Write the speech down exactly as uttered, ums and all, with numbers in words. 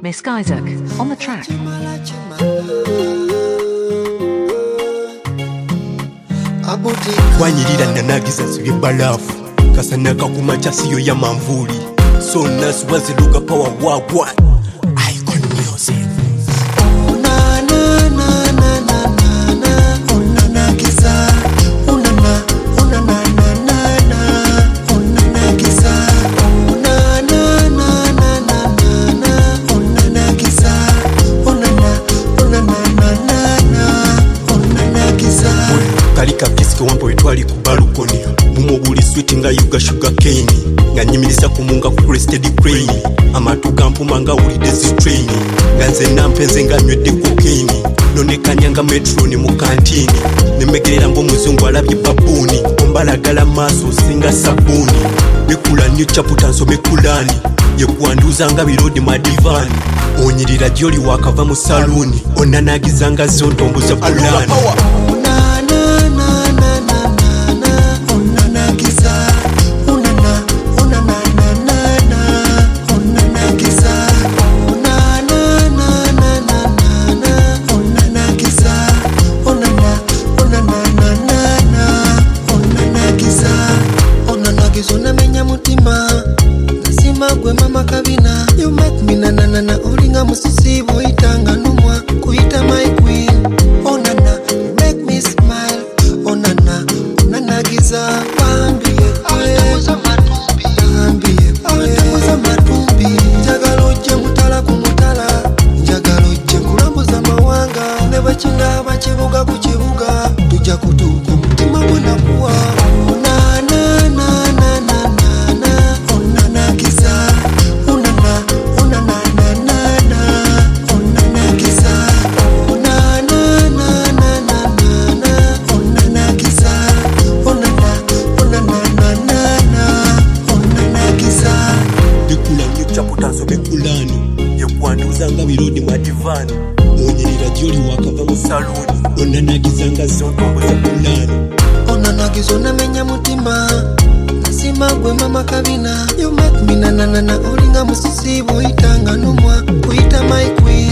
Miss Isaac on the track. Wanyirira nanagiza sibi balafu kasana kakumacha siyo ya manvuli so nas waziluga power wagwa icon music na na na na na na unana giza unana unana na na na unana giza unana na na na na na unana giza unana unana na na na unana giza kalika kiske wambo etwali kubalukoni mumuguli sweet nga yuga sugar cane nga nyimiriza kumunga ku crested crane amatu gampuma nga ulide zi train ganze nampenze nga nywedde cocaine none kanyanga metro ni mu kantini nemegerera ngo muzungu alabye babuni ombalagala maso singa sabuni bekula new chapter nsome kulani yekuanduza nga birodi madivani onyirira joli wakava mu saluni onanagizanga zontombo za kulani You make me na na na na olinga musisi boitanga numwa kuita my queen. Oh na na, you make me smile. Oh na na, na na giza wambie awatamuza matumbi wambie awatamuza matumbi njagalo je mutala kumutala njagalo je kulambuza mawanga ne bachinga bachibuga kuchibuga tujja kutuka mutima mwana kuwa na na na na na na oh na na giza chaputanzo bekulani yekuanduzanga birodi madivani onyirira joli wakava mu saluni onanagizanga zontombo za kulani onanagizona menya mutima nasima gwe mama kabina you make me na na na olinga musisi boitanga numwa kuita my queen.